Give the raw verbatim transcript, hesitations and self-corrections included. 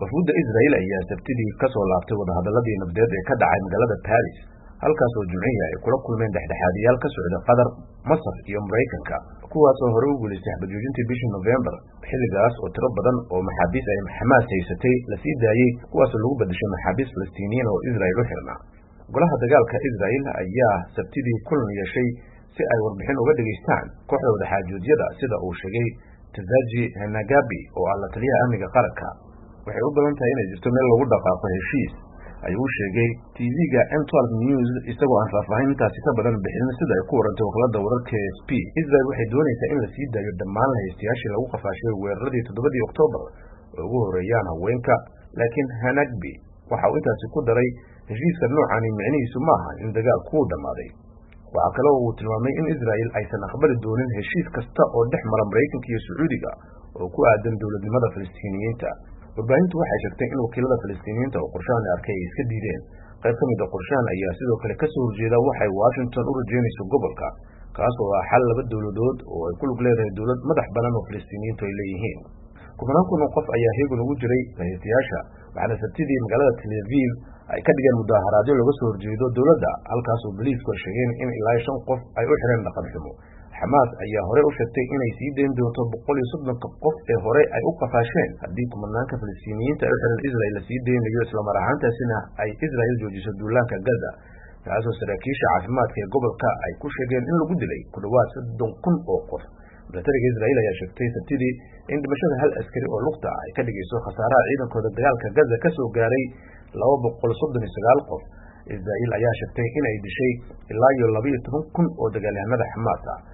wafuudda Israa'iil ayaa sabtidii ka soo laabtay wadahadaladii nabadeed ee ka dhacay magaalada Paris halkaas oo Jimciye ay kula kulmeen dhexdhexaadiyaal ka socda Qatar, Masar iyo Mareykanka kuwaas oo hore u guuleystay xabadjoojintii bishii November xilligaas oo tiro badan oo maxaabiis ay Xamaas haysatay la sii daayay kuwaas oo lagu bedeshay maxaabiis Falastiiniyiin oo Israa'iil u xirnaa. golaha dagaalka Israa'iil ayaa sabtidii kulan yeeshay si ay warbixin uga dhageystaan kooxda wadaxaajoodiyada sida uu sheegay Tazaji Hanagabi oo ah la taliyaha amniga qaranka. waxay u badan tahay inay jirto meel lagu dhaqaaqo heshiis ayuu sheegay T V-ga M twelve News isagoo aan faahfaahintaasi ka badan bixin sida ay ku warantay wakaalada wararka A F P. Israel waxay doonaysaa in la sii daayo dhammaan haystayaashii lagu qafaashay weeraradii toddobadii Oktoobar oo ugu horeeyaan haweenka, laakiin Hanagbi waxa uu intaasi ku daray heshiiska noocani micnihiisu maaha in dagaalku uu dhammaaday. waxa kale oo uu tilmaamay in Israel aysan aqbali doonin heshiis kasta oo dhex mara Mareykanka iyo Sacuudiga oo ku aadan dowladnimada Falastiiniyiinta. warbaahintu waxay sheegtay in wakiilada Falastiiniyiinta oo qorshahan arkay ay iska diideen. qayb ka mid ah qorshahan ayaa sidoo kale ka soo horjeeda waxay Washington u rajeynayso gobolka kaas oo ah xal laba dowladood oo ay ku lug leedahay dowlad madax banaan oo Falastiiniyiintu ay leeyihiin. kumanaan kun oo qof ayaa heegan ugu jiray haystayaasha waxaana sabtidii magaalada Tel Aviv ay ka dhigeen mudaharaadyo laga soo horjeedo dowladda halkaas oo booliisku ay sheegeen in ilaa shan qof ay u xireen dhaqan xumo. Xamaas ayaa hore u sheegtay inay sii deyn doonto boqol iyo soddon qof ee hore ay u qafaasheen haddii kumanaanka Falastiiniyiinta ay u xiran Israa'iil la sii deynayo isla mar ahaantaasina ay Israa'iil joojiso duulaanka Gaza. taasoo saraakiisha caafimaadka ee gobolka ay ku sheegeen in lagu dilay ku dhawaad soddon kun oo qof. milatariga Israa'iil ayaa sheegtay sabtidii in dhimashada hal askari oo lugta ay ka dhigayso khasaaraha ciidankooda dagaalka Gaza ka soo gaaray laba boqol soddon iyo sagaal qof. Israa'iil ayaa sheegtay in ay dishay ilaa iyo laba iyo toban kun oo dagaalyahanada Xamaas ah.